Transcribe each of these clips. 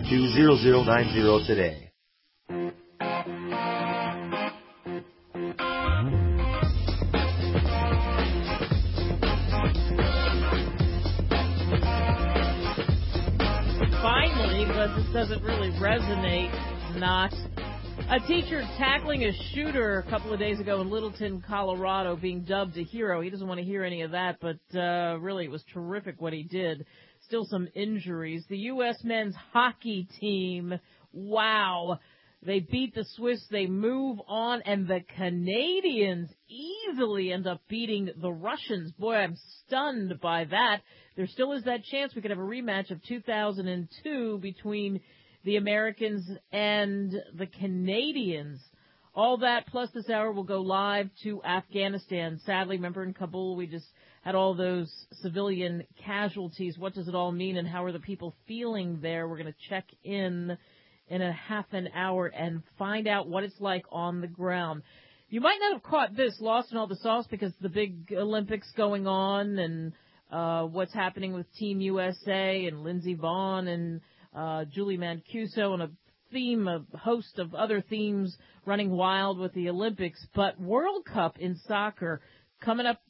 888-202-0090 today. Finally, but this doesn't really resonate, not. A teacher tackling a shooter a couple of days ago in Littleton, Colorado, being dubbed a hero. He doesn't want to hear any of that, but really it was terrific what he did. Still some injuries. The U.S. men's hockey team, wow. They beat the Swiss, they move on, and the Canadians easily end up beating the Russians. Boy, I'm stunned by that. There still is that chance we could have a rematch of 2002 between the Americans and the Canadians. All that, plus this hour, will go live to Afghanistan. Sadly, remember in Kabul, we just had all those civilian casualties. What does it all mean, and how are the people feeling there? We're going to check in a half an hour and find out what it's like on the ground. You might not have caught this, lost in all the sauce, because the big Olympics going on and what's happening with Team USA and Lindsey Vonn and Julie Mancuso and a host of other themes running wild with the Olympics. But World Cup in soccer coming up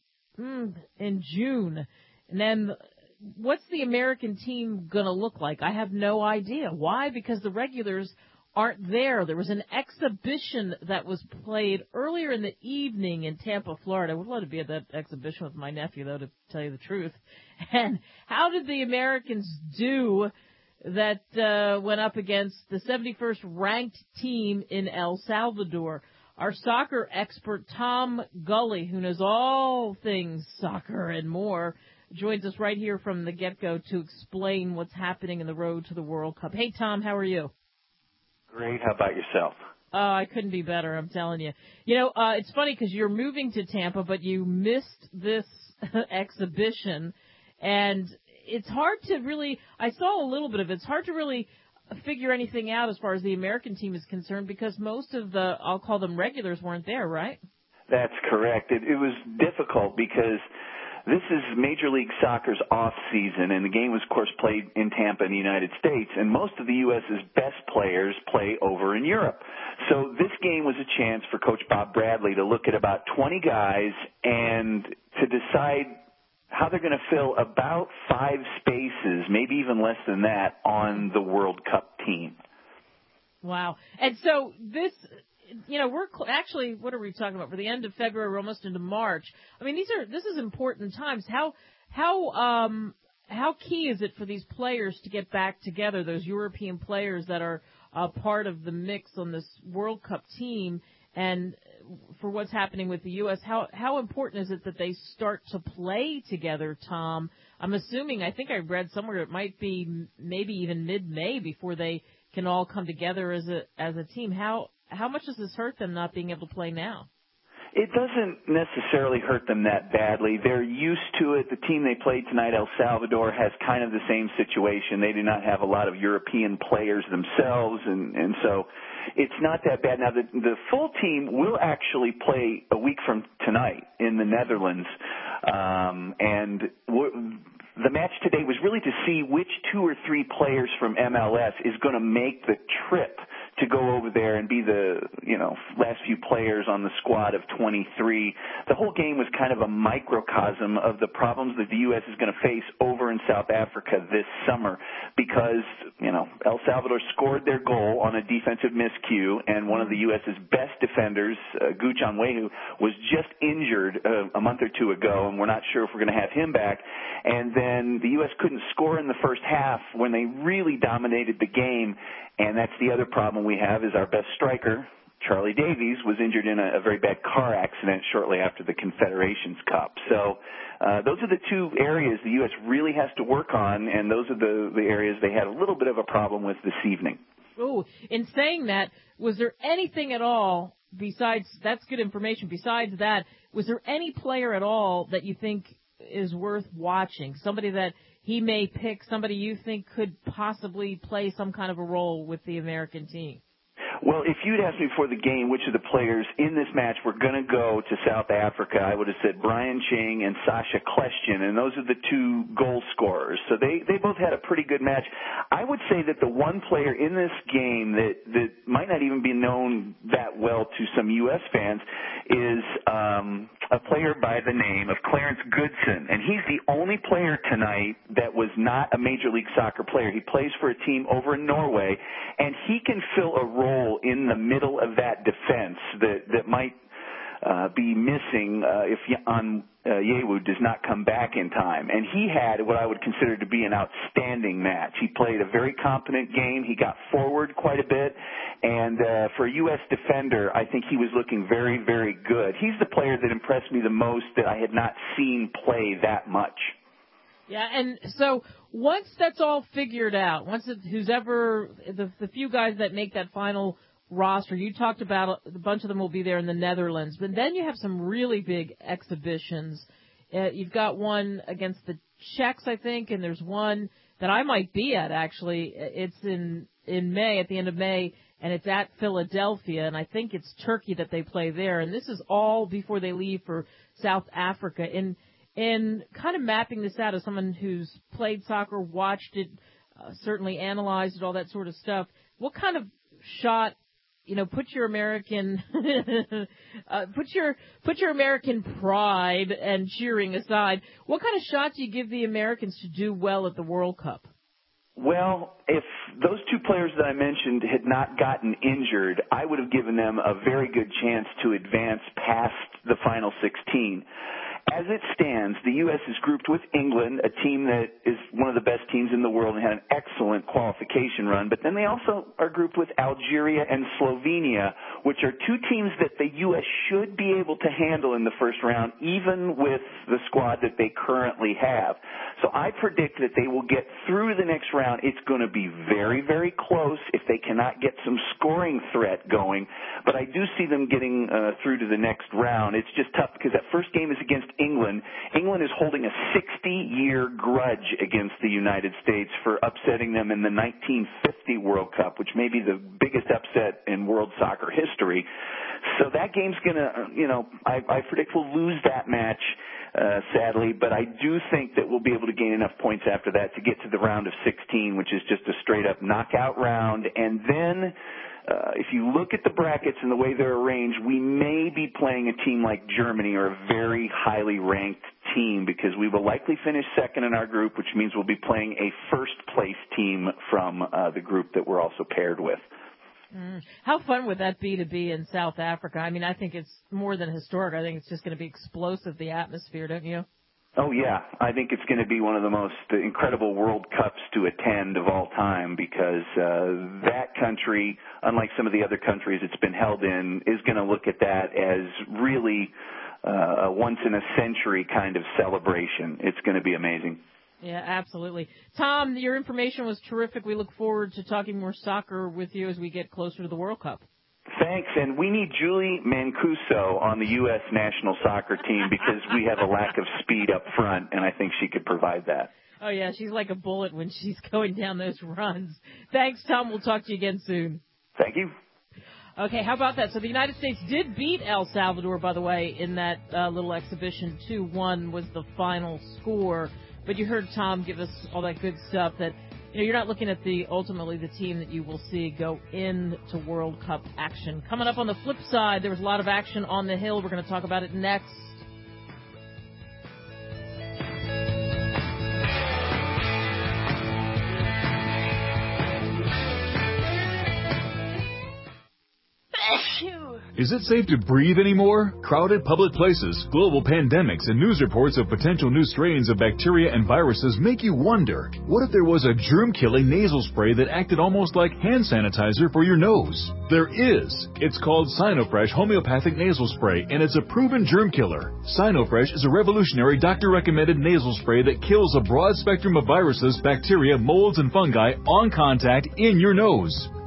in June. And then what's the American team going to look like? I have no idea. Why? Because the regulars aren't there. There was an exhibition that was played earlier in the evening in Tampa, Florida. I would love to be at that exhibition with my nephew, though, to tell you the truth. And how did the Americans do that went up against the 71st ranked team in El Salvador? Our soccer expert, Tom Gully, who knows all things soccer and more, joins us right here from the get-go to explain what's happening in the road to the World Cup. Hey, Tom, how are you? Great. How about yourself? Oh, I couldn't be better, I'm telling you. You know, it's funny because you're moving to Tampa, but you missed this exhibition, and it's hard to really, I saw a little bit of it, it's hard to really figure anything out as far as the American team is concerned because most of the, I'll call them regulars, weren't there, right? That's correct. It was difficult because this is Major League Soccer's off season, and the game was, of course, played in Tampa in the United States, and most of the U.S.'s best players play over in Europe. So this game was a chance for Coach Bob Bradley to look at about 20 guys and to decide how they're going to fill about 5 spaces, maybe even less than that, on the World Cup team. Wow. And so this, you know, we're actually, what are we talking about? For the end of February, we're almost into March. I mean, this is important times. How key is it for these players to get back together, those European players that are part of the mix on this World Cup team, and for what's happening with the U.S., how important is it that they start to play together, Tom? I'm assuming, I think I read somewhere it might be maybe even mid-May before they can all come together as a team. How much does this hurt them not being able to play now? It doesn't necessarily hurt them that badly. They're used to it. The team they played tonight, El Salvador, has kind of the same situation. They do not have a lot of European players themselves, and so it's not that bad. Now, the full team will actually play a week from tonight in the Netherlands, and the match today was really to see which 2 or 3 players from MLS is going to make the trip to go over there and be the, last few players on the squad of 23. The whole game was kind of a microcosm of the problems that the U.S. is going to face over in South Africa this summer because, El Salvador scored their goal on a defensive miscue, and one of the U.S.'s best defenders, Guch Onwehu, was just injured a month or 2 ago, and we're not sure if we're going to have him back. And then the U.S. couldn't score in the first half when they really dominated the game, and that's the other problem we have is our best striker, Charlie Davies, was injured in a very bad car accident shortly after the Confederations Cup. So those are the 2 areas the U.S. really has to work on, and those are the areas they had a little bit of a problem with this evening. Oh, in saying that, was there anything at all besides, that's good information, besides that, was there any player at all that you think is worth watching? Somebody that he may pick, somebody you think could possibly play some kind of a role with the American team? Well, if you'd asked me before the game which of the players in this match were going to go to South Africa, I would have said Brian Ching and Sasha Kljestan, and those are the two goal scorers. So they both had a pretty good match. I would say that the one player in this game that might not even be known that well to some U.S. fans is a player by the name of Clarence Goodson, and he's the only player tonight that was not a Major League Soccer player. He plays for a team over in Norway, and he can fill a role in the middle of that defense that might be missing if Yewu does not come back in time. And he had what I would consider to be an outstanding match. He played a very competent game. He got forward quite a bit. And for a U.S. defender, I think he was looking very, very good. He's the player that impressed me the most that I had not seen play that much. Yeah, and so once that's all figured out, who's ever the few guys that make that final roster, you talked about a bunch of them will be there in the Netherlands, but then you have some really big exhibitions. You've got one against the Czechs, I think, and there's one that I might be at, actually. It's in May, at the end of May, and it's at Philadelphia, and I think it's Turkey that they play there. And this is all before they leave for South Africa. And kind of mapping this out as someone who's played soccer, watched it, certainly analyzed it, all that sort of stuff, what kind of shot, put your American put your American pride and cheering aside, what kind of shot do you give the Americans to do well at the World Cup? Well, if those two players that I mentioned had not gotten injured, I would have given them a very good chance to advance past the final 16. As it stands, the U.S. is grouped with England, a team that is one of the best teams in the world and had an excellent qualification run. But then they also are grouped with Algeria and Slovenia, which are two teams that the U.S. should be able to handle in the first round, even with the squad that they currently have. So I predict that they will get through the next round. It's going to be very, very close if they cannot get some scoring threat going. But I do see them getting through to the next round. It's just tough because that first game is against England. England is holding a 60-year grudge against the United States for upsetting them in the 1950 World Cup, which may be the biggest upset in world soccer history. So that game's going to, I predict we'll lose that match, sadly, but I do think that we'll be able to gain enough points after that to get to the round of 16, which is just a straight-up knockout round. And then if you look at the brackets and the way they're arranged, we may be playing a team like Germany or a very highly ranked team because we will likely finish second in our group, which means we'll be playing a first-place team from the group that we're also paired with. How fun would that be to be in South Africa? I mean, I think it's more than historic. I think it's just going to be explosive, the atmosphere, don't you? Oh, yeah. I think it's going to be one of the most incredible World Cups to attend of all time because that country, unlike some of the other countries it's been held in, is going to look at that as really a once-in-a-century kind of celebration. It's going to be amazing. Yeah, absolutely. Tom, your information was terrific. We look forward to talking more soccer with you as we get closer to the World Cup. Thanks, and we need Julie Mancuso on the U.S. national soccer team because we have a lack of speed up front, and I think she could provide that. Oh, yeah, she's like a bullet when she's going down those runs. Thanks, Tom. We'll talk to you again soon. Thank you. Okay, how about that? So the United States did beat El Salvador, by the way, in that little exhibition. 2-1 was the final score. But you heard Tom give us all that good stuff that, you're not looking at ultimately the team that you will see go into World Cup action. Coming up on the flip side, there was a lot of action on the Hill. We're going to talk about it next. Is it safe to breathe anymore? Crowded public places, global pandemics, and news reports of potential new strains of bacteria and viruses make you wonder, what if there was a germ-killing nasal spray that acted almost like hand sanitizer for your nose? There is. It's called Sinofresh Homeopathic Nasal Spray, and it's a proven germ killer. Sinofresh is a revolutionary doctor-recommended nasal spray that kills a broad spectrum of viruses, bacteria, molds, and fungi on contact in your nose.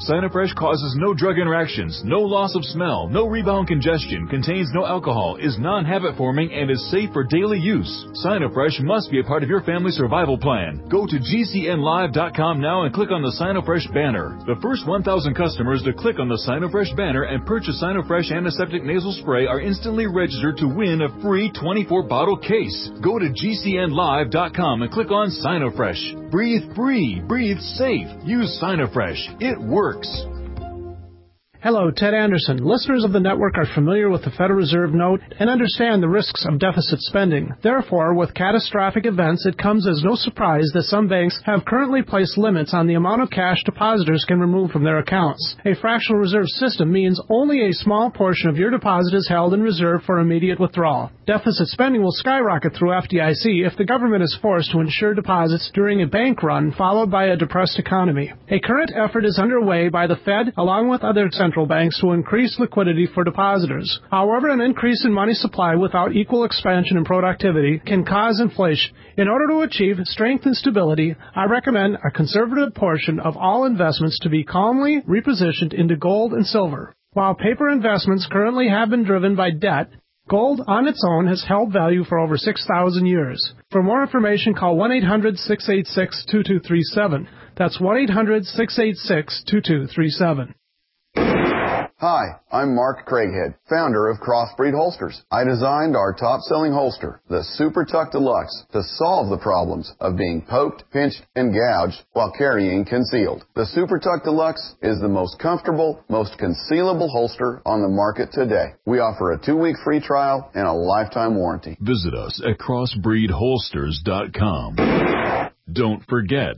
Sinofresh causes no drug interactions, no loss of smell, no rebound congestion, contains no alcohol, is non-habit forming, and is safe for daily use. Sinofresh must be a part of your family survival plan. Go to GCNlive.com now and click on the Sinofresh banner. The first 1,000 customers to click on the Sinofresh banner and purchase Sinofresh Antiseptic Nasal Spray are instantly registered to win a free 24-bottle case. Go to GCNlive.com and click on Sinofresh. Breathe free. Breathe safe. Use Sinofresh. It works. Hello, Ted Anderson. Listeners of the network are familiar with the Federal Reserve note and understand the risks of deficit spending. Therefore, with catastrophic events, it comes as no surprise that some banks have currently placed limits on the amount of cash depositors can remove from their accounts. A fractional reserve system means only a small portion of your deposit is held in reserve for immediate withdrawal. Deficit spending will skyrocket through FDIC if the government is forced to insure deposits during a bank run followed by a depressed economy. A current effort is underway by the Fed along with other central banks to increase liquidity for depositors. However, an increase in money supply without equal expansion and productivity can cause inflation. In order to achieve strength and stability, I recommend a conservative portion of all investments to be calmly repositioned into gold and silver. While paper investments currently have been driven by debt, gold on its own has held value for over 6,000 years. For more information, call 1-800-686-2237. That's 1-800-686-2237. Hi, I'm Mark Craighead, founder of Crossbreed Holsters. I designed our top-selling holster, the Super Tuck Deluxe, to solve the problems of being poked, pinched, and gouged while carrying concealed. The Super Tuck Deluxe is the most comfortable, most concealable holster on the market today. We offer a 2-week free trial and a lifetime warranty. Visit us at crossbreedholsters.com. Don't forget,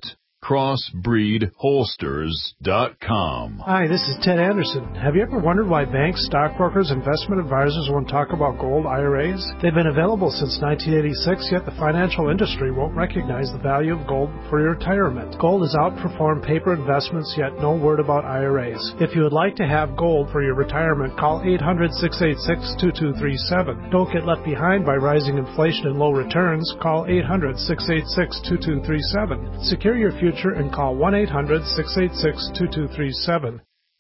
crossbreedholsters.com. Hi, this is Ted Anderson. Have you ever wondered why banks, stockbrokers, investment advisors won't talk about gold IRAs? They've been available since 1986, yet the financial industry won't recognize the value of gold for your retirement. Gold has outperformed paper investments, yet no word about IRAs. If you would like to have gold for your retirement, call 800-686-2237. Don't get left behind by rising inflation and low returns. Call 800-686-2237. Secure your future and call 1-800-686-2237.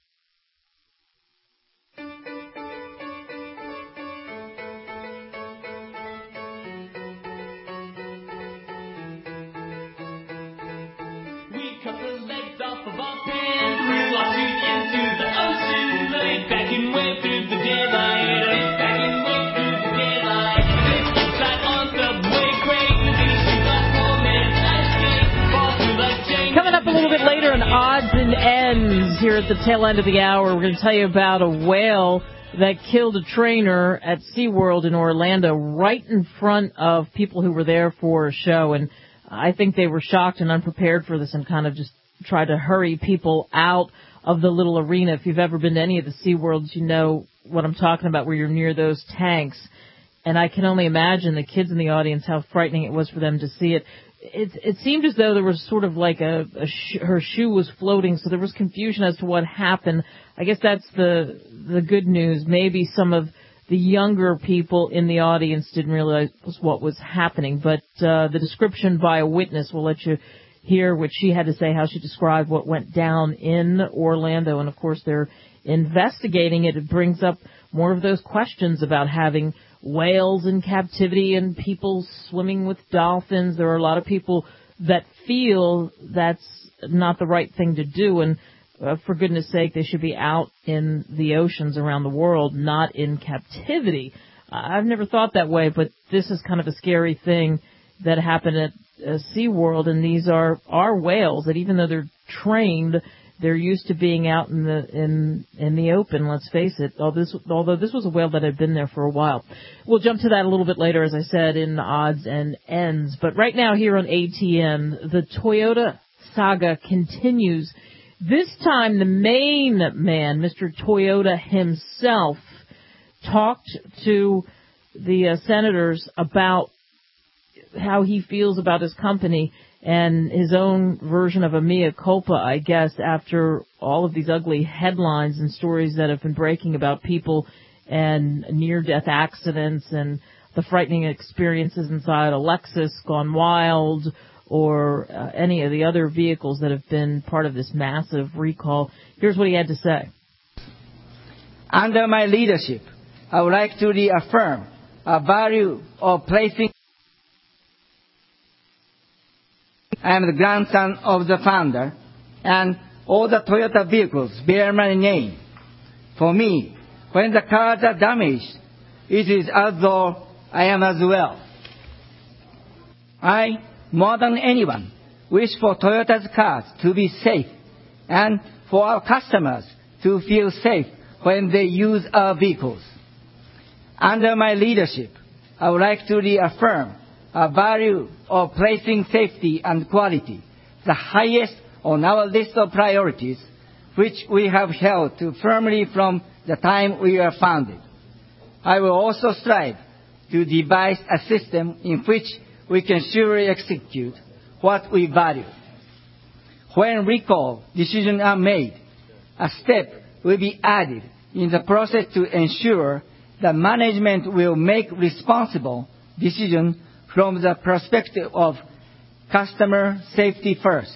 We cut the legs off of our kangaroo, our feet into the ocean, laid back and went through the daylight, laid back and went through the daylight. This side on subway crazy, she got home and escaped, fall through like Jane. Coming up a little bit later on Odds and Ends here at the tail end of the hour, we're going to tell you about a whale that killed a trainer at SeaWorld in Orlando right in front of people who were there for a show. And I think they were shocked and unprepared for this and kind of just tried to hurry people out of the little arena. If you've ever been to any of the SeaWorlds, you know what I'm talking about, where you're near those tanks. And I can only imagine the kids in the audience, how frightening it was for them to see it. It seemed as though there was sort of like her shoe was floating, so there was confusion as to what happened. I guess that's the good news. Maybe some of the younger people in the audience didn't realize what was happening, but the description by a witness, we'll let you hear what she had to say, how she described what went down in Orlando. And, of course, they're investigating it. It brings up more of those questions about having whales in captivity and people swimming with dolphins. There are a lot of people that feel that's not the right thing to do, and for goodness sake, they should be out in the oceans around the world, not in captivity. I've never thought that way, but this is kind of a scary thing that happened at SeaWorld, and these are whales that, even though they're trained, they're used to being out in the open, let's face it, although this was a whale that had been there for a while. We'll jump to that a little bit later, as I said, in Odds and Ends. But right now here on ATN, the Toyota saga continues. This time the main man, Mr. Toyota himself, talked to the senators about how he feels about his company and his own version of a mea culpa, I guess, after all of these ugly headlines and stories that have been breaking about people and near-death accidents and the frightening experiences inside a Lexus gone wild or any of the other vehicles that have been part of this massive recall. Here's what he had to say. Under my leadership, I would like to reaffirm a value of placing. I am the grandson of the founder, and all the Toyota vehicles bear my name. For me, when the cars are damaged, it is as though I am as well. I, more than anyone, wish for Toyota's cars to be safe and for our customers to feel safe when they use our vehicles. Under my leadership, I would like to reaffirm a value of placing safety and quality, the highest on our list of priorities, which we have held to firmly from the time we were founded. I will also strive to devise a system in which we can surely execute what we value. When recall decisions are made, a step will be added in the process to ensure that management will make responsible decisions from the perspective of customer safety first.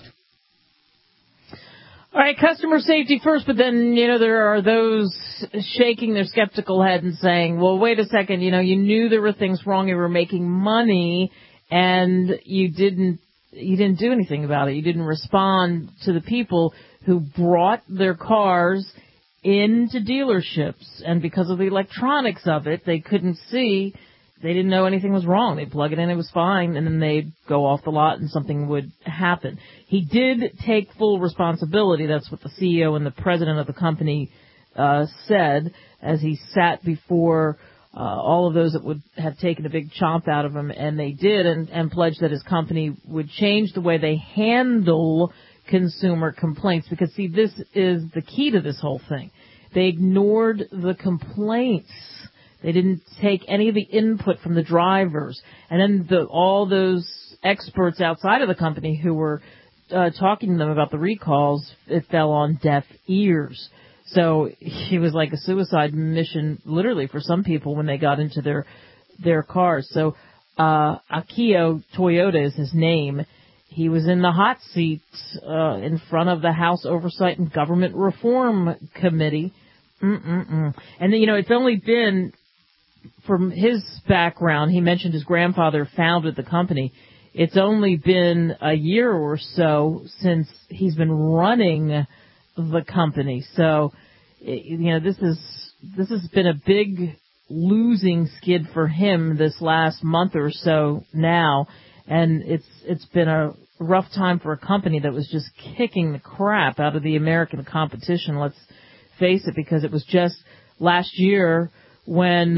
All right, customer safety first, but then, there are those shaking their skeptical head and saying, well, wait a second, you knew there were things wrong, you were making money, and you didn't do anything about it. You didn't respond to the people who brought their cars into dealerships, and because of the electronics of it, they couldn't see. They didn't know anything was wrong. They'd plug it in, it was fine, and then they'd go off the lot and something would happen. He did take full responsibility. That's what the CEO and the president of the company said as he sat before all of those that would have taken a big chomp out of him, and they did, and pledged that his company would change the way they handle consumer complaints. Because, see, this is the key to this whole thing. They ignored the complaints. They didn't take any of the input from the drivers. And then all those experts outside of the company who were talking to them about the recalls, it fell on deaf ears. So it was like a suicide mission, literally, for some people when they got into their cars. So Akio Toyoda is his name. He was in the hot seat in front of the House Oversight and Government Reform Committee. And, it's only been, from his background, he mentioned his grandfather founded the company. It's only been a year or so since he's been running the company. So, this has been a big losing skid for him this last month or so now. And it's been a rough time for a company that was just kicking the crap out of the American competition. Let's face it, because it was just last year when,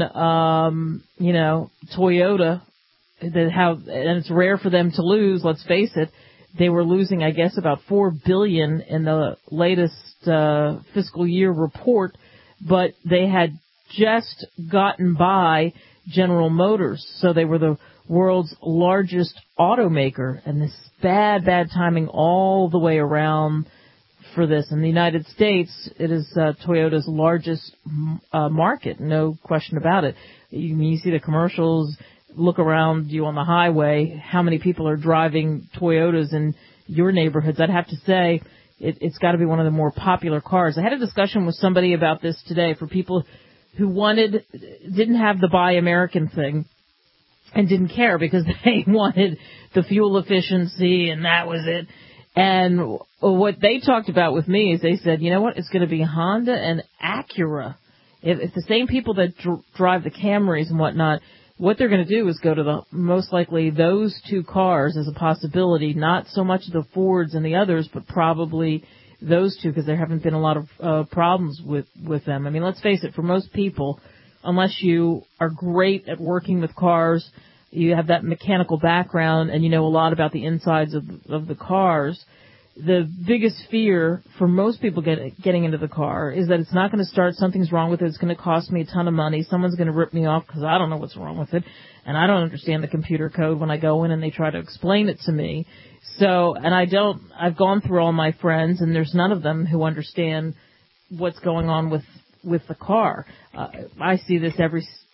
Toyota, and it's rare for them to lose, let's face it, they were losing, I guess, about $4 billion in the latest fiscal year report, but they had just gotten by General Motors, so they were the world's largest automaker, and this bad timing all the way around for this. In the United States, it is Toyota's largest market, no question about it. You see the commercials, look around you on the highway, how many people are driving Toyotas in your neighborhoods. I'd have to say it's got to be one of the more popular cars. I had a discussion with somebody about this today for people who didn't have the Buy American thing and didn't care because they wanted the fuel efficiency and that was it. And what they talked about with me is they said, you know what, it's going to be Honda and Acura. If the same people that drive the Camrys and whatnot, what they're going to do is go to most likely those two cars as a possibility, not so much the Fords and the others, but probably those two, because there haven't been a lot of problems with them. I mean, let's face it, for most people, unless you are great at working with cars, you have that mechanical background and you know a lot about the insides of the cars, the biggest fear for most people getting into the car is that it's not going to start, something's wrong with it, it's going to cost me a ton of money, someone's going to rip me off because I don't know what's wrong with it, and I don't understand the computer code when I go in and they try to explain it to me. So, and I've gone through all my friends and there's none of them who understand what's going on with the car. I see this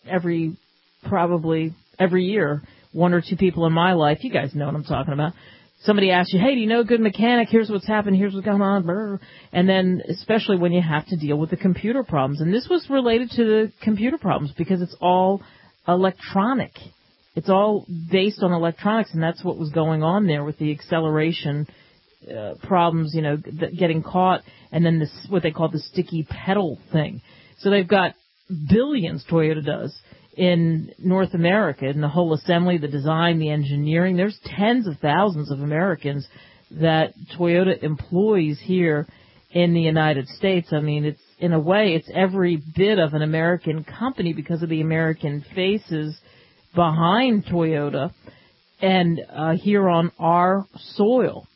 probably every year. One or two people in my life, you guys know what I'm talking about, somebody asks you, hey, do you know a good mechanic? Here's what's happened. Here's what's going on. Brr. And then especially when you have to deal with the computer problems. And this was related to the computer problems because it's all electronic. It's all based on electronics, and that's what was going on there with the acceleration problems, getting caught, and then this what they call the sticky pedal thing. So they've got billions, Toyota does, in North America, in the whole assembly, the design, the engineering. There's tens of thousands of Americans that Toyota employs here in the United States. I mean, it's in a way, it's every bit of an American company because of the American faces behind Toyota and here on our soil.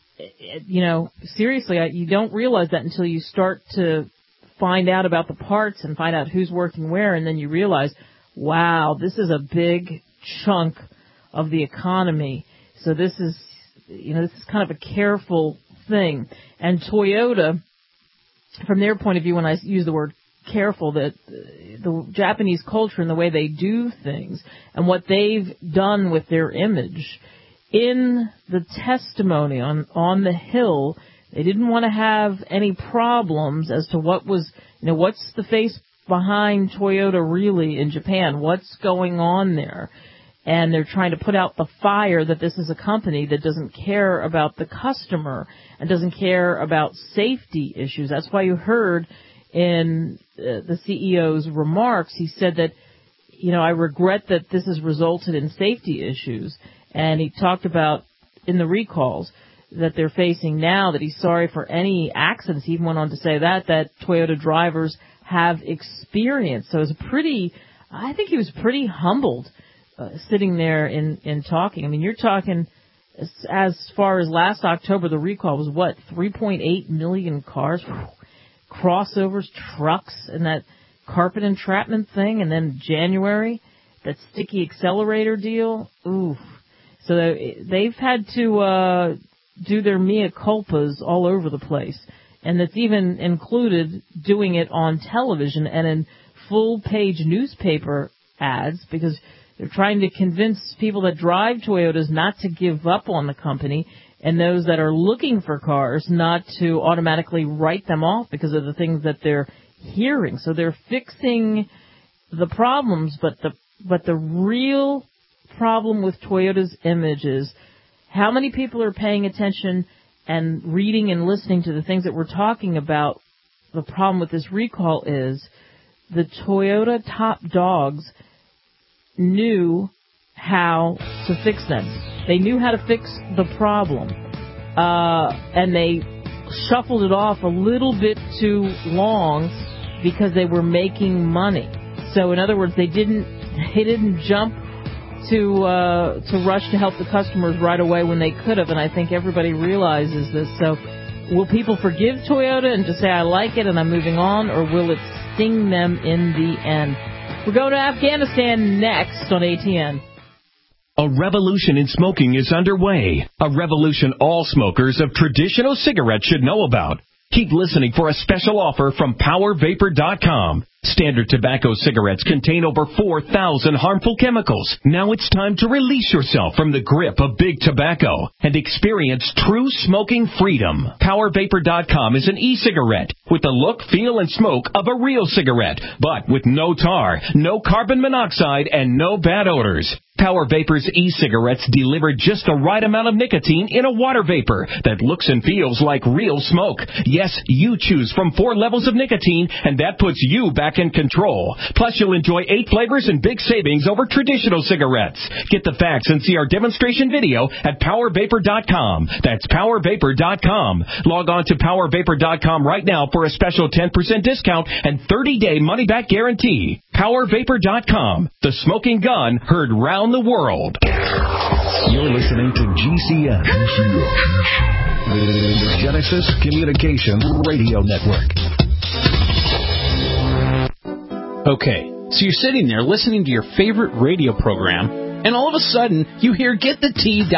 Seriously, you don't realize that until you start to find out about the parts and find out who's working where, and then you realize, wow, this is a big chunk of the economy. So this is kind of a careful thing. And Toyota, from their point of view, when I use the word careful, that the Japanese culture and the way they do things and what they've done with their image, in the testimony on the Hill, they didn't want to have any problems as to what was, what's the face behind Toyota really in Japan? What's going on there? And they're trying to put out the fire that this is a company that doesn't care about the customer and doesn't care about safety issues. That's why you heard in the CEO's remarks, he said that, I regret that this has resulted in safety issues. And he talked about in the recalls that they're facing now that he's sorry for any accidents. He even went on to say that Toyota drivers have experienced. So I think he was pretty humbled sitting there in talking. I mean, you're talking as far as last October, the recall was 3.8 million cars, crossovers, trucks, and that carpet entrapment thing. And then January, that sticky accelerator deal. Ooh. So they've had to do their mea culpas all over the place. And that's even included doing it on television and in full-page newspaper ads because they're trying to convince people that drive Toyotas not to give up on the company and those that are looking for cars not to automatically write them off because of the things that they're hearing. So they're fixing the problems, but the real problem with Toyota's image is how many people are paying attention and reading and listening to the things that we're talking about. The problem with this recall is the Toyota top dogs knew how to fix them. They knew how to fix the problem, and they shuffled it off a little bit too long because they were making money. So in other words, they didn't jump to rush to help the customers right away when they could have, and I think everybody realizes this. So will people forgive Toyota and just say, I like it and I'm moving on, or will it sting them in the end? We're going to Afghanistan next on ATN. A revolution in smoking is underway. A revolution all smokers of traditional cigarettes should know about. Keep listening for a special offer from PowerVapor.com. Standard tobacco cigarettes contain over 4,000 harmful chemicals. Now it's time to release yourself from the grip of big tobacco and experience true smoking freedom. PowerVapor.com is an e-cigarette with the look, feel, and smoke of a real cigarette, but with no tar, no carbon monoxide, and no bad odors. Power Vapor's e-cigarettes deliver just the right amount of nicotine in a water vapor that looks and feels like real smoke. Yes, you choose from 4 levels of nicotine, and that puts you back in control. Plus, you'll enjoy 8 flavors and big savings over traditional cigarettes. Get the facts and see our demonstration video at PowerVapor.com. That's PowerVapor.com. Log on to PowerVapor.com right now for a special 10% discount and 30-day money-back guarantee. PowerVapor.com. The smoking gun heard round the world. You're listening to GCN. The Genesis Communications Radio Network. Okay, so you're sitting there listening to your favorite radio program, and all of a sudden you hear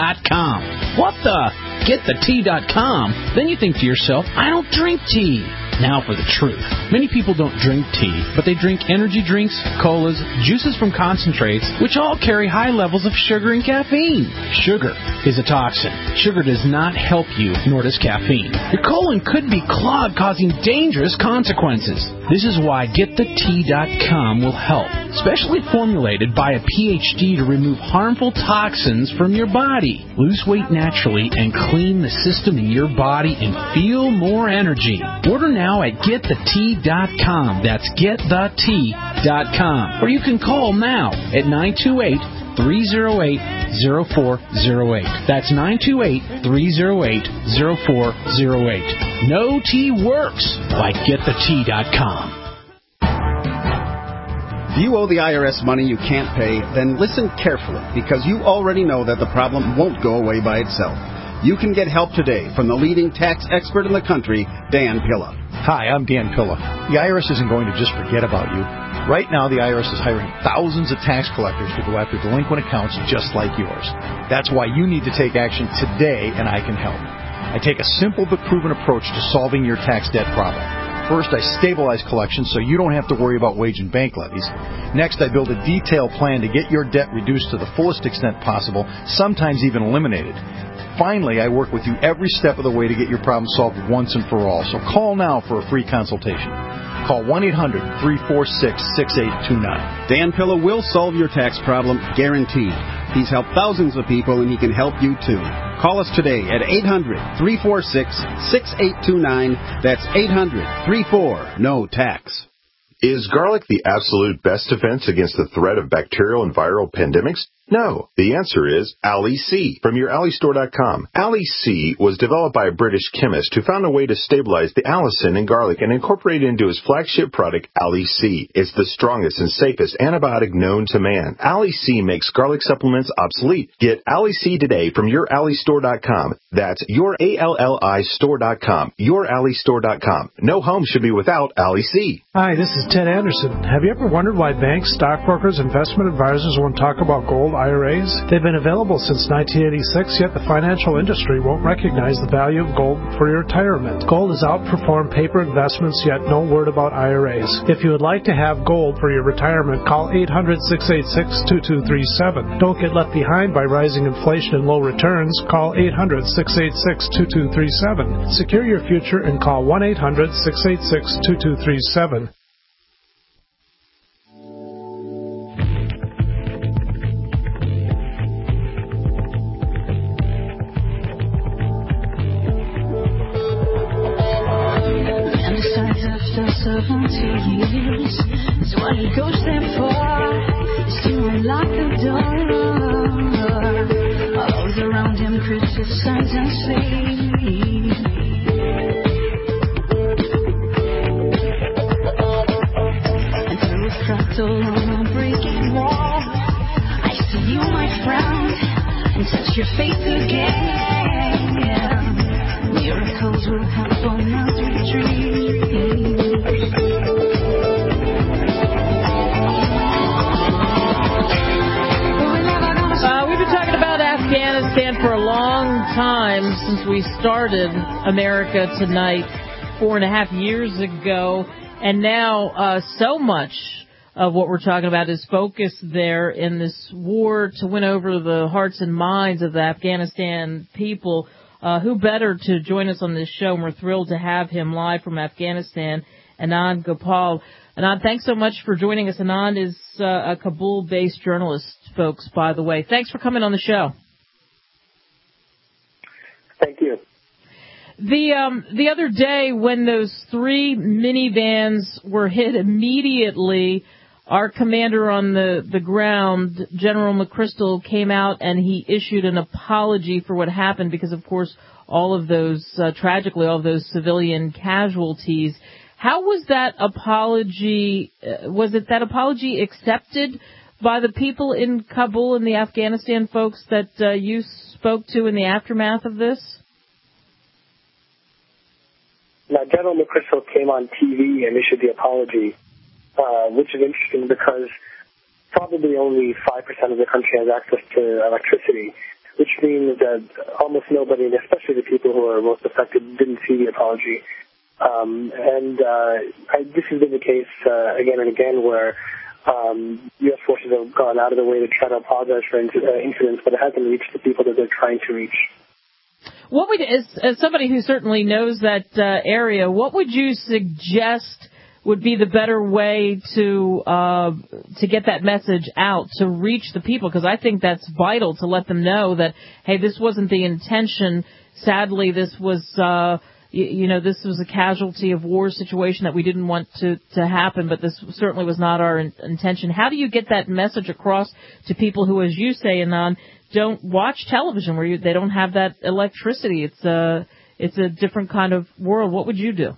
GetTheTea.com. What the? GetTheTea.com? Then you think to yourself, I don't drink tea. Now for the truth. Many people don't drink tea, but they drink energy drinks, colas, juices from concentrates, which all carry high levels of sugar and caffeine. Sugar is a toxin. Sugar does not help you, nor does caffeine. Your colon could be clogged, causing dangerous consequences. This is why GetTheT.com will help. Specially formulated by a PhD to remove harmful toxins from your body. Lose weight naturally and clean the system in your body and feel more energy. Order now at GetTheT.com. That's GetTheT.com. Or you can call now at 928-308-0408. That's 928-308-0408. No tea works like GetTheT.com. If you owe the IRS money you can't pay, then listen carefully, because you already know that the problem won't go away by itself. You can get help today from the leading tax expert in the country, Dan Pilla. Hi, I'm Dan Pilla. The IRS isn't going to just forget about you. Right now, the IRS is hiring thousands of tax collectors to go after delinquent accounts just like yours. That's why you need to take action today, and I can help. I take a simple but proven approach to solving your tax debt problem. First, I stabilize collections so you don't have to worry about wage and bank levies. Next, I build a detailed plan to get your debt reduced to the fullest extent possible, sometimes even eliminated. Finally, I work with you every step of the way to get your problem solved once and for all. So call now for a free consultation. Call 1-800-346-6829. Dan Pilla will solve your tax problem, guaranteed. He's helped thousands of people, and he can help you too. Call us today at 800-346-6829. That's 800-34-NO-TAX. Is garlic the absolute best defense against the threat of bacterial and viral pandemics? No. The answer is Ali C from YourAliStore.com. Ali C was developed by a British chemist who found a way to stabilize the allicin in garlic and incorporate it into his flagship product, Ali C. It's the strongest and safest antibiotic known to man. Ali C makes garlic supplements obsolete. Get Ali C today from YourAliStore.com. That's YourAlliStore.com. YourAliStore.com. No home should be without Ali C. Hi, this is Ted Anderson. Have you ever wondered why banks, stockbrokers, investment advisors won't talk about gold IRAs? They've been available since 1986, yet the financial industry won't recognize the value of gold for your retirement. Gold has outperformed paper investments, yet no word about IRAs. If you would like to have gold for your retirement, call 800-686-2237. Don't get left behind by rising inflation and low returns. Call 800-686-2237. Secure your future and call 1-800-686-2237. After 70 years, is what he goes there for, is to unlock the door. All those around him criticize and sleep. And through a cracked alone, a breaking wall, I see you, my friend, and touch your faith again. Miracles will happen as we dream. We've been talking about Afghanistan for a long time, since we started America Tonight 4.5 years ago, and now so much of what we're talking about is focused there in this war to win over the hearts and minds of the Afghanistan people. Who better to join us on this show? And we're thrilled to have him live from Afghanistan, Anand Gopal. Anand, thanks so much for joining us. Anand is a Kabul-based journalist, folks, by the way. Thanks for coming on the show. Thank you. The other day, when those 3 minivans were hit immediately, our commander on the ground, General McChrystal, came out and he issued an apology for what happened because, of course, all of those civilian casualties. How was that apology? Was it that apology accepted by the people in Kabul and the Afghanistan folks that you spoke to in the aftermath of this? Now, General McChrystal came on TV and issued the apology, which is interesting because probably only 5% of the country has access to electricity, which means that almost nobody, and especially the people who are most affected, didn't see the apology. This has been the case again and again where U.S. forces have gone out of the way to try to apologize for incidents, but it hasn't reached the people that they're trying to reach. What would, as somebody who certainly knows that area, what would you suggest would be the better way to get that message out, to reach the people? Because I think that's vital to let them know that, hey, this wasn't the intention. Sadly, this was, this was a casualty of war situation that we didn't want to happen, but this certainly was not our intention. How do you get that message across to people who, as you say, Anand, don't watch television, where they don't have that electricity? It's a different kind of world. What would you do?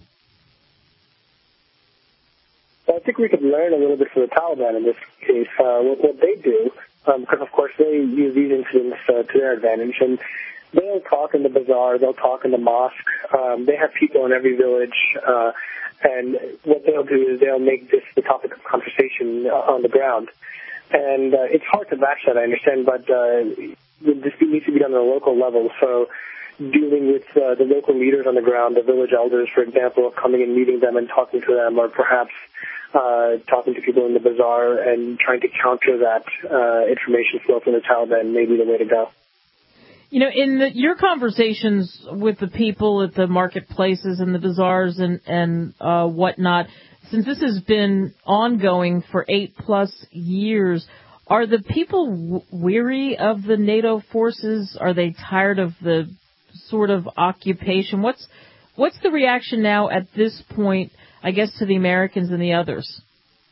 I think we could learn a little bit from the Taliban in this case. What they do, because of course they use these incidents to their advantage, and they'll talk in the bazaar, they'll talk in the mosque. They have people in every village, and what they'll do is they'll make this the topic of conversation on the ground. And it's hard to match that, I understand, but this needs to be done on a local level. So dealing with the local leaders on the ground, the village elders, for example, coming and meeting them and talking to them, or perhaps talking to people in the bazaar and trying to counter that information flow from the Taliban may be the way to go. In your conversations with the people at the marketplaces and the bazaars and whatnot, since this has been ongoing for 8+ years, are the people weary of the NATO forces? Are they tired of the sort of occupation? What's the reaction now at this point, I guess, to the Americans and the others?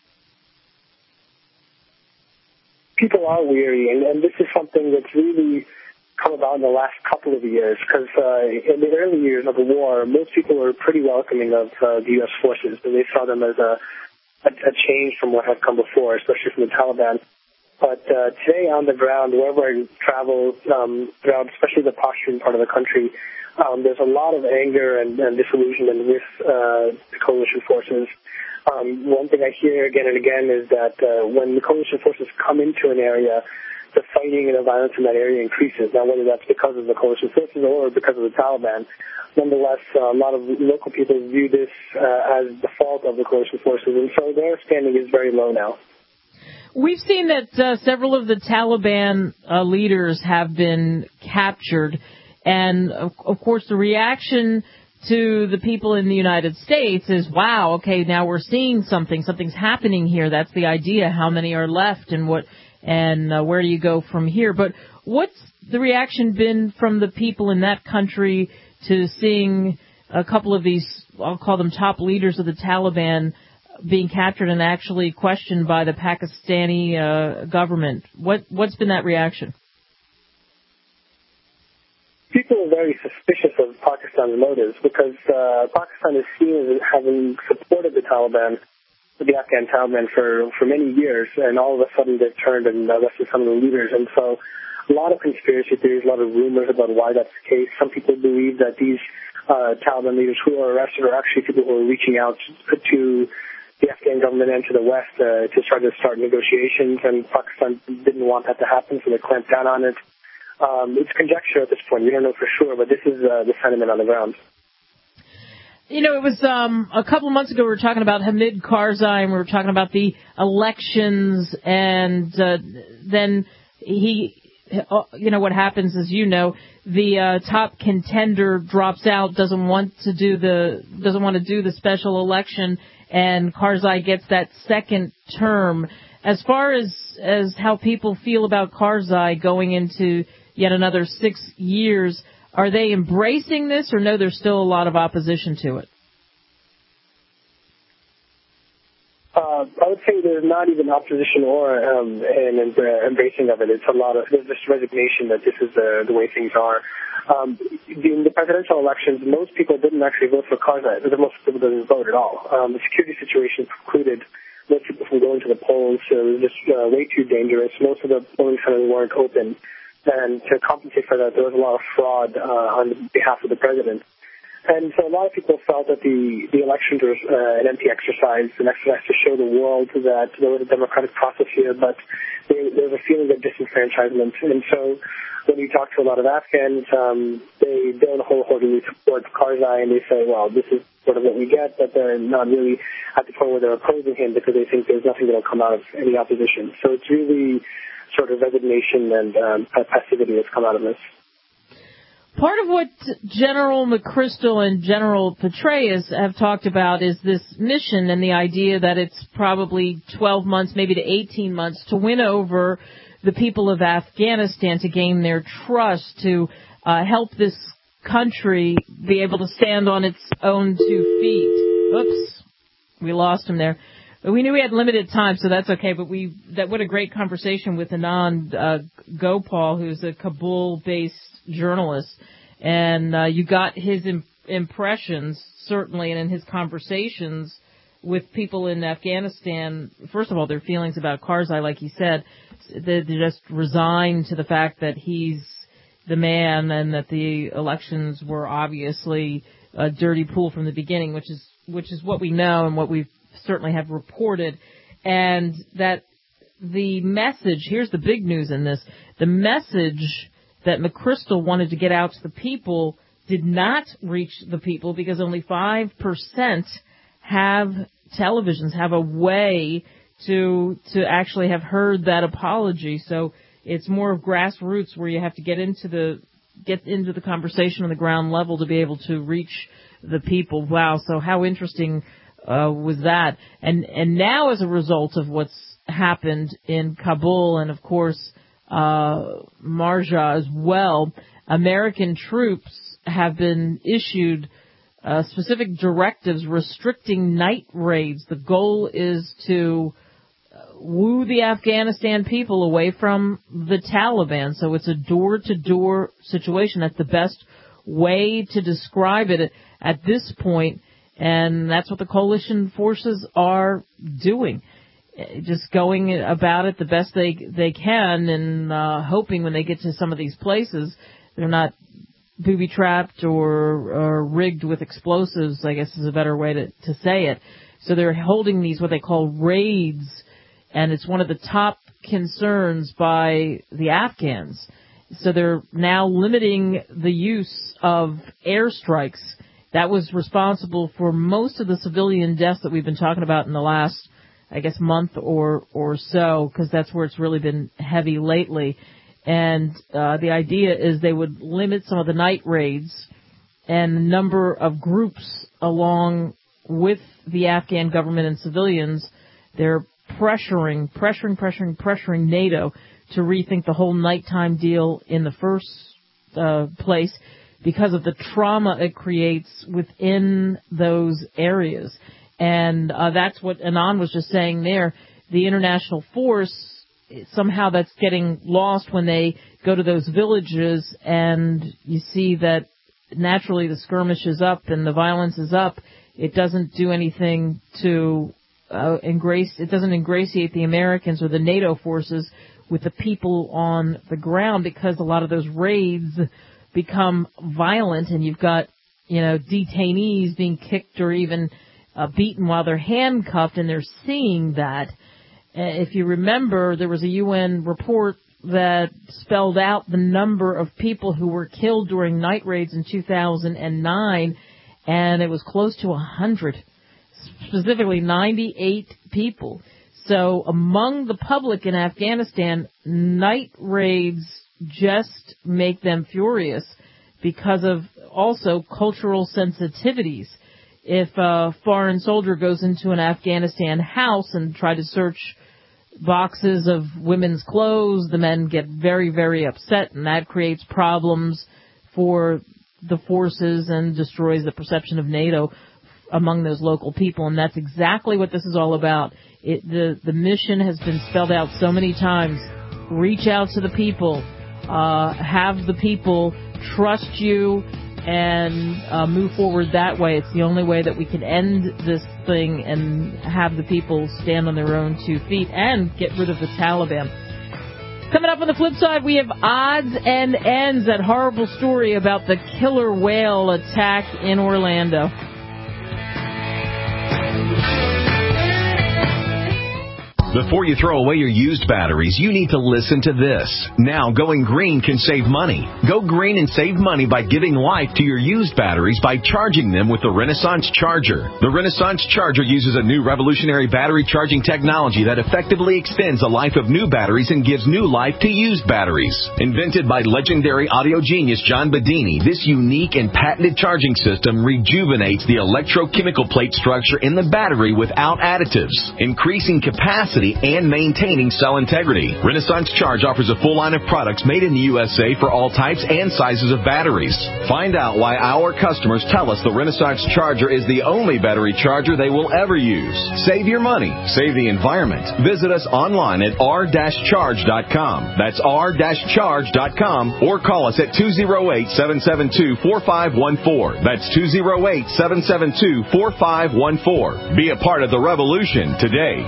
People are weary, and this is something that's really come about in the last couple of years, because in the early years of the war, most people were pretty welcoming of the U.S. forces, and they saw them as a change from what had come before, especially from the Taliban. But today on the ground, wherever I travel, throughout especially the Pashtun part of the country, there's a lot of anger and disillusionment with the coalition forces. One thing I hear again and again is that when the coalition forces come into an area, the fighting and the violence in that area increases. Now, whether that's because of the coalition forces or because of the Taliban, nonetheless, a lot of local people view this as the fault of the coalition forces, and so their standing is very low now. We've seen that several of the Taliban leaders have been captured, and of course the reaction to the people in the United States is, wow, okay, now we're seeing something's happening here. That's the idea. How many are left, and where do you go from here? But what's the reaction been from the people in that country to seeing a couple of these, I'll call them top leaders of the Taliban, being captured and actually questioned by the Pakistani government? What's been that reaction? People are very suspicious of Pakistan's motives because Pakistan is seen as having supported the Taliban, the Afghan Taliban, for many years, and all of a sudden they've turned and arrested some of the leaders. And so a lot of conspiracy theories, a lot of rumors about why that's the case. Some people believe that these Taliban leaders who are arrested are actually people who are reaching out to the Afghan government and to the West to try to start negotiations, and Pakistan didn't want that to happen, so they clamped down on it. It's conjecture at this point. We don't know for sure, but this is the sentiment on the ground. It was a couple of months ago we were talking about Hamid Karzai, and we were talking about the elections, and then he, what happens is, the top contender drops out, doesn't want to do the special election, and Karzai gets that second term. As far as how people feel about Karzai going into yet another 6 years, are they embracing this, or no, there's still a lot of opposition to it? I would say there's not even opposition or an embracing of it. It's there's this resignation that this is the way things are. In the presidential elections, most people didn't actually vote for Karzai. Most people didn't vote at all. The security situation precluded most people from going to the polls, so it was just way too dangerous. Most of the polling centers weren't open. And to compensate for that, there was a lot of fraud on behalf of the president. And so a lot of people felt that the elections were an empty exercise, an exercise to show the world that there was a democratic process here, but there was a feeling of disenfranchisement. And so when you talk to a lot of Afghans, they don't wholeheartedly support Karzai, and they say, well, this is sort of what we get, but they're not really at the point where they're opposing him because they think there's nothing that will come out of any opposition. So it's really sort of resignation and passivity that's come out of this. Part of what General McChrystal and General Petraeus have talked about is this mission and the idea that it's probably 12 months, maybe to 18 months, to win over the people of Afghanistan, to gain their trust, to help this country be able to stand on its own 2 feet. Oops, we lost him there. We knew we had limited time, so that's okay, but what a great conversation with Anand Gopal, who's a Kabul-based journalist, and you got his impressions, certainly, and in his conversations with people in Afghanistan. First of all, their feelings about Karzai, like he said, they're just resigned to the fact that he's the man and that the elections were obviously a dirty pool from the beginning, which is what we know and what we certainly have reported, and that the message, here's the big news in this, the message that McChrystal wanted to get out to the people did not reach the people because only 5% have televisions, have a way to actually have heard that apology. So it's more of grassroots where you have to get into the conversation on the ground level to be able to reach the people. Wow, so how interesting was that. And now as a result of what's happened in Kabul and, of course, Marja as well, American troops have been issued specific directives restricting night raids. The goal is to woo the Afghanistan people away from the Taliban. So it's a door-to-door situation. That's the best way to describe it at this point. And that's what the coalition forces are doing, just going about it the best they can, and hoping when they get to some of these places they're not booby-trapped or rigged with explosives, I guess is a better way to say it. So they're holding these what they call raids, and it's one of the top concerns by the Afghans. So they're now limiting the use of airstrikes. That was responsible for most of the civilian deaths that we've been talking about in the last, I guess, month or so, because that's where it's really been heavy lately. And the idea is they would limit some of the night raids and the number of groups along with the Afghan government and civilians. They're pressuring NATO to rethink the whole nighttime deal in the first place, because of the trauma it creates within those areas. And that's what Anand was just saying there. The international force, somehow that's getting lost when they go to those villages, and you see that naturally the skirmish is up and the violence is up. It doesn't do anything to it doesn't ingratiate the Americans or the NATO forces with the people on the ground, because a lot of those raids become violent, and you've got, detainees being kicked or even beaten while they're handcuffed, and they're seeing that. If you remember, there was a UN report that spelled out the number of people who were killed during night raids in 2009, and it was close to 100, specifically 98 people. So among the public in Afghanistan, night raids just make them furious because of also cultural sensitivities. If a foreign soldier goes into an Afghanistan house and try to search boxes of women's clothes, the men get very, very upset, and that creates problems for the forces and destroys the perception of NATO among those local people. And that's exactly what this is all about. The mission has been spelled out so many times. Reach out to the people. Have the people trust you and move forward that way. It's the only way that we can end this thing and have the people stand on their own 2 feet and get rid of the Taliban. Coming up on the flip side, we have odds and ends, that horrible story about the killer whale attack in Orlando. Before you throw away your used batteries, you need to listen to this. Now, going green can save money. Go green and save money by giving life to your used batteries by charging them with the Renaissance Charger. The Renaissance Charger uses a new revolutionary battery charging technology that effectively extends the life of new batteries and gives new life to used batteries. Invented by legendary audio genius John Bedini, this unique and patented charging system rejuvenates the electrochemical plate structure in the battery without additives, increasing capacity and maintaining cell integrity. Renaissance Charge offers a full line of products made in the USA for all types and sizes of batteries. Find out why our customers tell us the Renaissance Charger is the only battery charger they will ever use. Save your money. Save the environment. Visit us online at r-charge.com. That's r-charge.com, or call us at 208-772-4514. That's 208-772-4514. Be a part of the revolution today.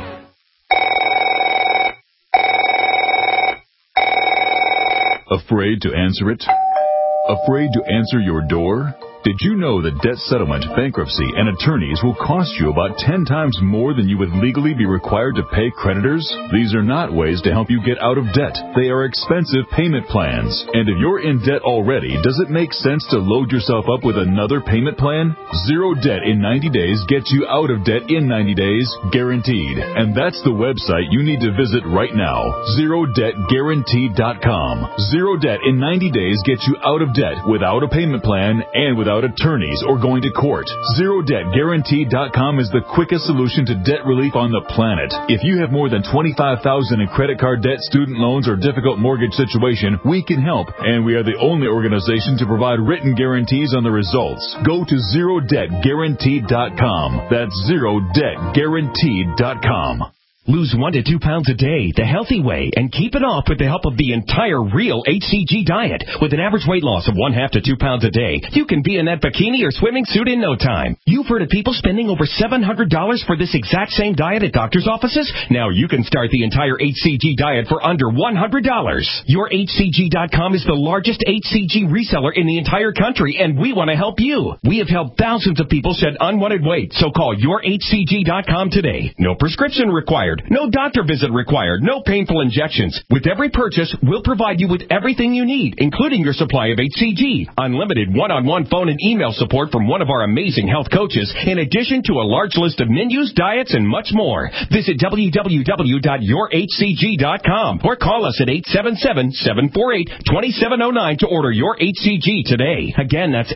Afraid to answer it? Afraid to answer your door? Did you know that debt settlement, bankruptcy, and attorneys will cost you about 10 times more than you would legally be required to pay creditors? These are not ways to help you get out of debt. They are expensive payment plans. And if you're in debt already, does it make sense to load yourself up with another payment plan? Zero Debt in 90 Days gets you out of debt in 90 days, guaranteed. And that's the website you need to visit right now, ZeroDebtGuaranteed.com. Zero Debt in 90 Days gets you out of debt without a payment plan and without attorneys or going to court. ZeroDebtGuaranteed.com is the quickest solution to debt relief on the planet. If you have more than $25,000 in credit card debt, student loans, or difficult mortgage situation, we can help, and we are the only organization to provide written guarantees on the results. Go to ZeroDebtGuaranteed.com. That's ZeroDebtGuaranteed.com. Lose 1 to 2 pounds a day the healthy way and keep it off with the help of the entire Real HCG diet. With an average weight loss of 1/2 to 2 pounds a day, you can be in that bikini or swimming suit in no time. You've heard of people spending over $700 for this exact same diet at doctor's offices? Now you can start the entire HCG diet for under $100. YourHCG.com is the largest HCG reseller in the entire country, and we want to help you. We have helped thousands of people shed unwanted weight, so call YourHCG.com today. No prescription required. No doctor visit required. No painful injections. With every purchase, we'll provide you with everything you need, including your supply of HCG, unlimited one-on-one phone and email support from one of our amazing health coaches, in addition to a large list of menus, diets, and much more. Visit www.yourhcg.com or call us at 877-748-2709 to order your HCG today. Again, that's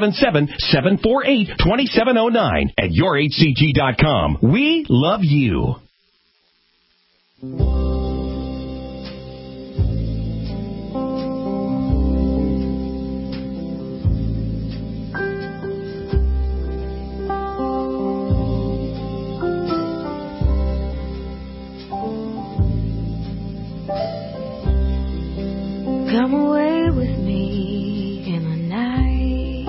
877-748-2709 at yourhcg.com. We love you. Come away with me in the night.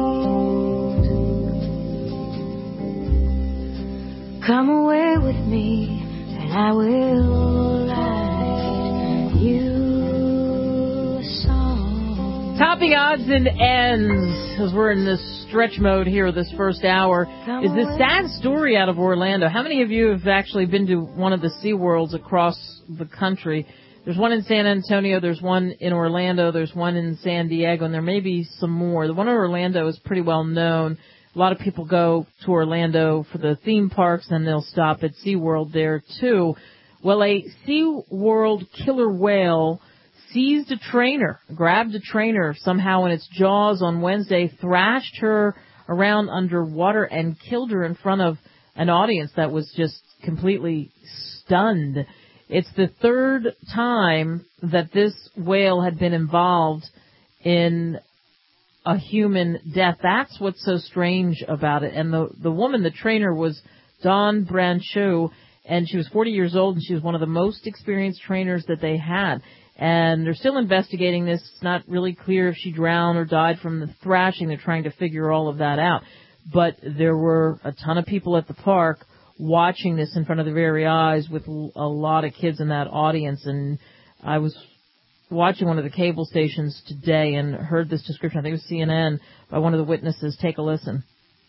Come away with me, and I will write you a song. Topping odds and ends, as we're in this stretch mode here this first hour, is this sad story out of Orlando. How many of you have actually been to one of the SeaWorlds across the country? There's one in San Antonio, there's one in Orlando, there's one in San Diego, and there may be some more. The one in Orlando is pretty well known. A lot of people go to Orlando for the theme parks, and they'll stop at SeaWorld there, too. Well, a SeaWorld killer whale seized a trainer, grabbed a trainer somehow in its jaws on Wednesday, thrashed her around underwater, and killed her in front of an audience that was just completely stunned. It's the third time that this whale had been involved in a human death. That's what's so strange about it. And the woman, the trainer, was Dawn Brancheau, and she was 40 years old, and she was one of the most experienced trainers that they had. And they're still investigating this. It's not really clear if she drowned or died from the thrashing. They're trying to figure all of that out. But there were a ton of people at the park watching this in front of their very eyes, with a lot of kids in that audience. And I was watching one of the cable stations today and heard this description. I think it was CNN by one of the witnesses. Take a listen.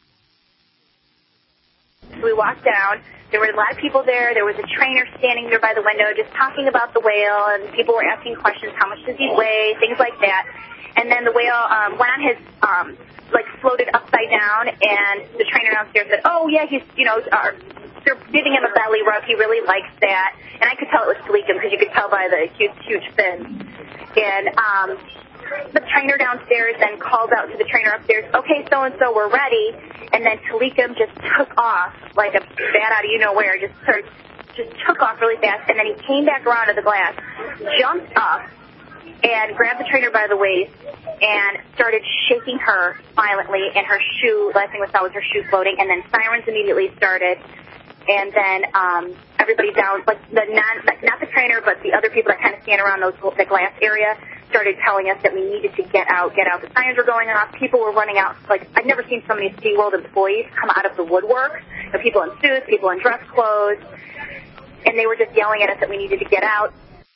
We walked down. There were a lot of people there. There was a trainer standing there by the window just talking about the whale, and people were asking questions, how much does he weigh, things like that. And then the whale went on his, floated upside down, and the trainer downstairs said, oh, yeah, he's, they're giving him a belly rub. He really likes that. And I could tell it was Talikum because you could tell by the huge fins. And the trainer downstairs then calls out to the trainer upstairs, okay, so-and-so, we're ready. And then Talikum just took off like a bat out of you-know-where, just took off really fast. And then he came back around to the glass, jumped up, and grabbed the trainer by the waist and started shaking her violently, and her shoe, last thing we saw was her shoe floating, and then sirens immediately started. And then everybody down, not the trainer, but the other people that kind of stand around the glass area started telling us that we needed to get out. The sirens were going off. People were running out. I've never seen so many SeaWorld employees come out of the woodwork. People in suits, people in dress clothes. And they were just yelling at us that we needed to get out.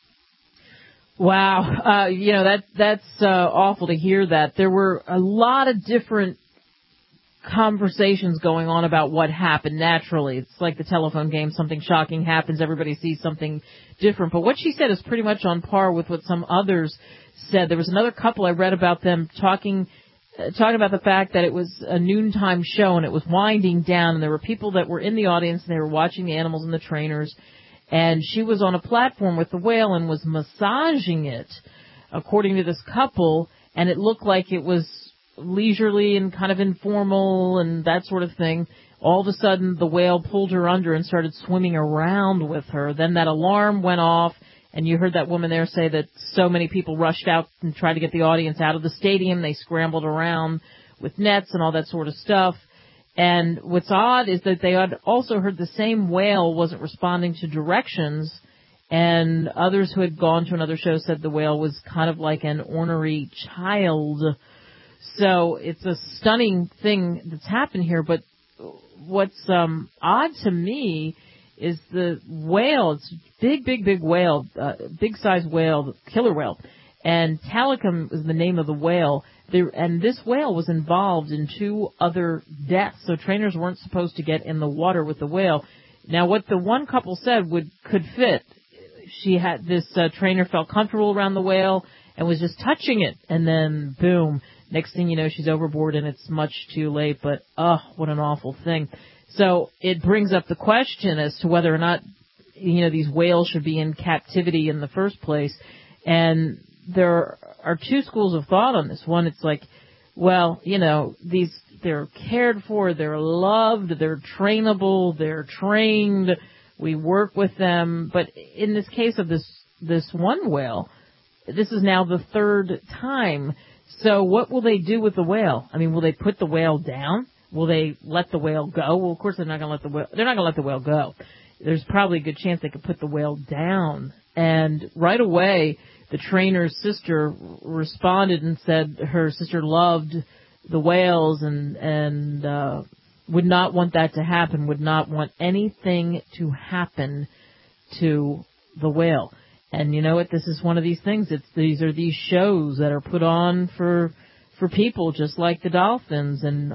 Wow. That's awful to hear that. There were a lot of different conversations going on about what happened naturally. It's like the telephone game. Something shocking happens. Everybody sees something different. But what she said is pretty much on par with what some others said. There was another couple I read about them talking about the fact that it was a noontime show and it was winding down, and there were people that were in the audience and they were watching the animals and the trainers, and she was on a platform with the whale and was massaging it, according to this couple, and it looked like it was leisurely and kind of informal and that sort of thing. All of a sudden, the whale pulled her under and started swimming around with her. Then that alarm went off, and you heard that woman there say that so many people rushed out and tried to get the audience out of the stadium. They scrambled around with nets and all that sort of stuff. And what's odd is that they had also heard the same whale wasn't responding to directions, and others who had gone to another show said the whale was kind of like an ornery child. So it's a stunning thing that's happened here, but what's odd to me is the whale. It's big whale, big-sized whale, killer whale, and Talikum is the name of the whale. And this whale was involved in 2 other deaths, so trainers weren't supposed to get in the water with the whale. Now, what the one couple said could fit. She had this trainer felt comfortable around the whale and was just touching it, and then boom. Next thing you know, she's overboard and it's much too late, but what an awful thing. So it brings up the question as to whether or not, these whales should be in captivity in the first place. And there are 2 schools of thought on this. One, it's like, well, they're cared for, they're loved, they're trainable, they're trained, we work with them. But in this case of this one whale, this is now the 3rd time. So what will they do with the whale? I mean, will they put the whale down? Will they let the whale go? Well, of course they're not going to let the whale go. There's probably a good chance they could put the whale down. And right away, the trainer's sister responded and said her sister loved the whales and would not want that to happen, would not want anything to happen to the whale. And you know what? This is one of these things. These are these shows that are put on for people, just like the dolphins. And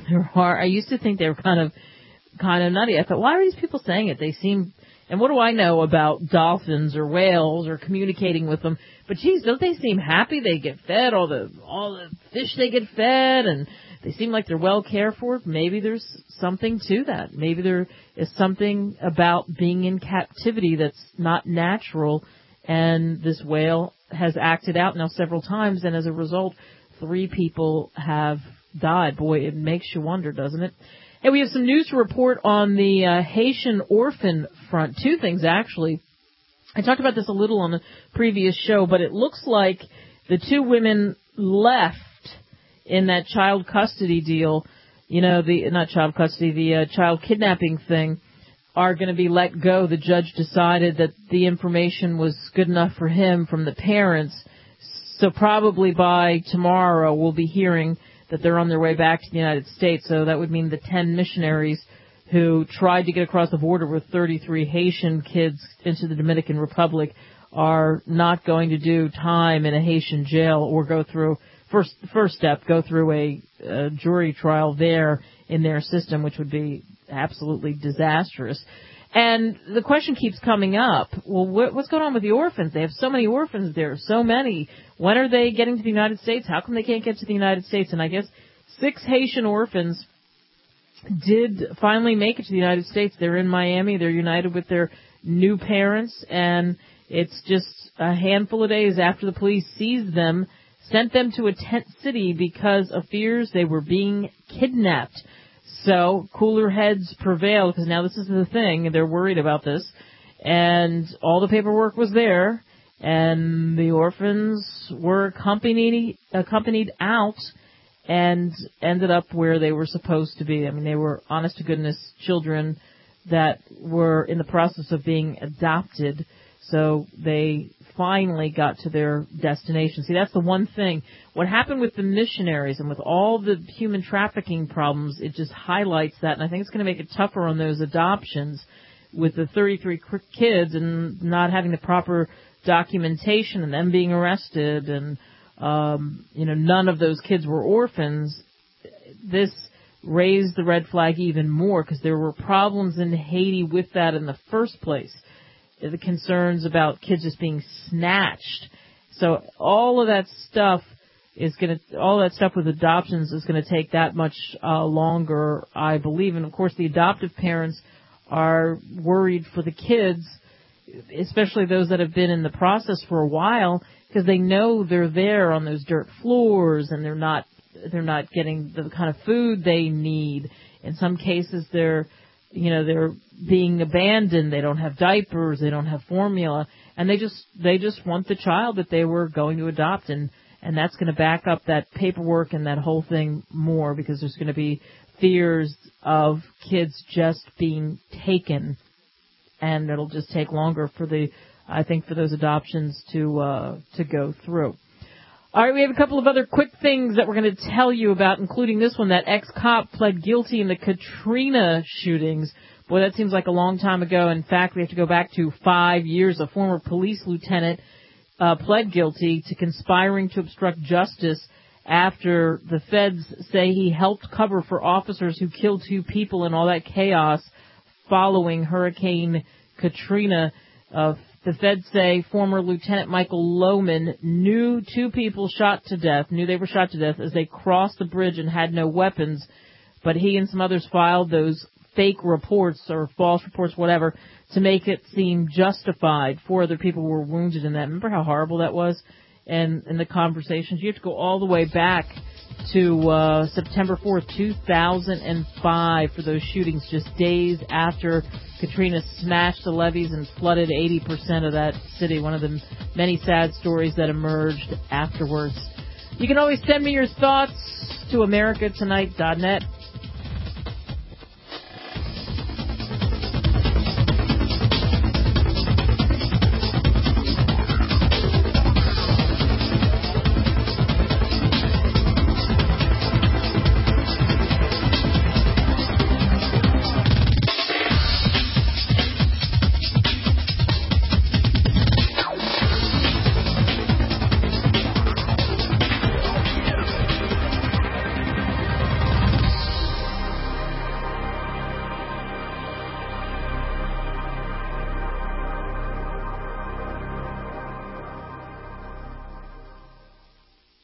I used to think they were kind of nutty. I thought, why are these people saying it? They seem. And what do I know about dolphins or whales or communicating with them? But geez, don't they seem happy? They get fed all the fish they get fed, and they seem like they're well cared for. Maybe there's something to that. Maybe there is something about being in captivity that's not natural. And this whale has acted out now several times, and as a result, 3 people have died. Boy, it makes you wonder, doesn't it? And we have some news to report on the Haitian orphan front. 2 things, actually. I talked about this a little on a previous show, but it looks like the 2 women left in that child custody deal, the child kidnapping thing, are going to be let go. The judge decided that the information was good enough for him from the parents. So probably by tomorrow we'll be hearing that they're on their way back to the United States. So that would mean the 10 missionaries who tried to get across the border with 33 Haitian kids into the Dominican Republic are not going to do time in a Haitian jail or go through first step, go through a jury trial there in their system, which would be absolutely disastrous. And the question keeps coming up, well, what's going on with the orphans? They have so many orphans there, so many. When are they getting to the United States? How come they can't get to the United States? And I guess 6 Haitian orphans did finally make it to the United States. They're in Miami. They're united with their new parents, and it's just a handful of days after the police seized them, sent them to a tent city because of fears they were being kidnapped. So cooler heads prevail, because now this is the thing. They're worried about this. And all the paperwork was there, and the orphans were accompanied out and ended up where they were supposed to be. I mean, they were honest-to-goodness children that were in the process of being adopted. So they finally got to their destination. See, that's the one thing. What happened with the missionaries and with all the human trafficking problems, it just highlights that. And I think it's going to make it tougher on those adoptions with the 33 kids and not having the proper documentation and them being arrested and, none of those kids were orphans. This raised the red flag even more because there were problems in Haiti with that in the first place. The concerns about kids just being snatched. So all of that stuff with adoptions is going to take that much longer, I believe. And of course, the adoptive parents are worried for the kids, especially those that have been in the process for a while, because they know they're there on those dirt floors and they're not getting the kind of food they need. In some cases, they're being abandoned. They don't have diapers. They don't have formula, and they just want the child that they were going to adopt, and that's going to back up that paperwork and that whole thing more, because there's going to be fears of kids just being taken, and it'll just take longer for those adoptions to go through. All right, we have a couple of other quick things that we're going to tell you about, including this one, that ex-cop pled guilty in the Katrina shootings. Boy, that seems like a long time ago. In fact, we have to go back to 5 years. A former police lieutenant pled guilty to conspiring to obstruct justice after the feds say he helped cover for officers who killed 2 people in all that chaos following Hurricane Katrina. The feds say former Lieutenant Michael Lohman knew 2 people knew they were shot to death as they crossed the bridge and had no weapons, but he and some others filed those fake reports or false reports, whatever, to make it seem justified. 4 other people were wounded in that. Remember how horrible that was? And in the conversations, you have to go all the way back to September 4th, 2005 for those shootings, just days after Katrina smashed the levees and flooded 80% of that city. One of the many sad stories that emerged afterwards. You can always send me your thoughts to americatonight.net.